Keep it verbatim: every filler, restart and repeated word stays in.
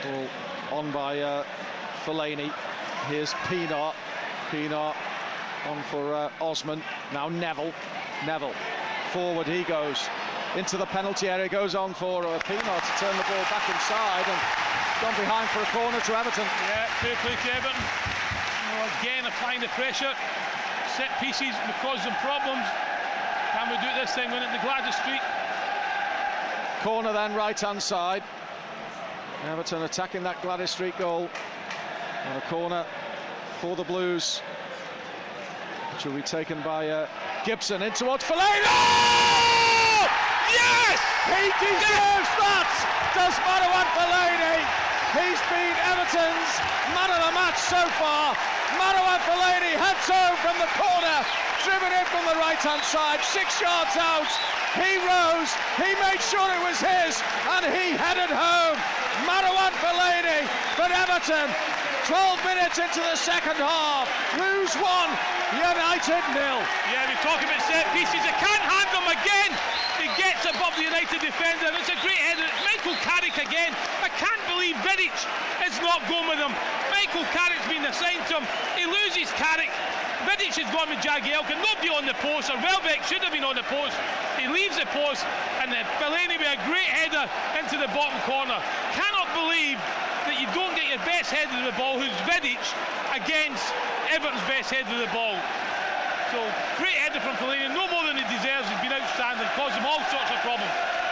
Ball on by uh, Fellaini. Here's Pienaar. Pienaar on for uh, Osman. Now Neville. Neville. Forward he goes. Into the penalty area. Goes on for uh, Pienaar to turn the ball back inside and gone behind for a corner to Everton. Yeah, fair play to Everton. You know, again, applying the pressure. Set pieces will cause them problems. Can we do this thing? Win it to Gladys Street. Corner then, right-hand side. Everton attacking that Gladys Street goal. And a corner for the Blues, which will be taken by uh, Gibson in towards Fellaini. Oh! Yes! He deserves that! Does Marouane Fellaini. He's been Everton's man of the match so far. Marouane Fellaini heads home from the corner, driven in from the right-hand side, six yards out. He rose, he made sure it was his, and he headed home. Marouane Fellaini for Everton. twelve minutes into the second half. Blues one, United nil. Yeah, we talk about set pieces. They can't handle them again. He gets above the United defender. It's a great header. It's Michael Carrick again. I can't believe Vidic is not going with him. Michael Carrick's been assigned to him. He loses Carrick. Vidic has gone with Jagielka. Nobody on the post, or Welbeck should have been on the post. He leaves the post, and then Fellaini with a great header into the bottom corner. Cannot believe that you don't get your best header of the ball, who's Vidic, against Everton's best header of the ball. So, great header from Fellaini, no more than he deserves. He's been outstanding, caused him all sorts of problems.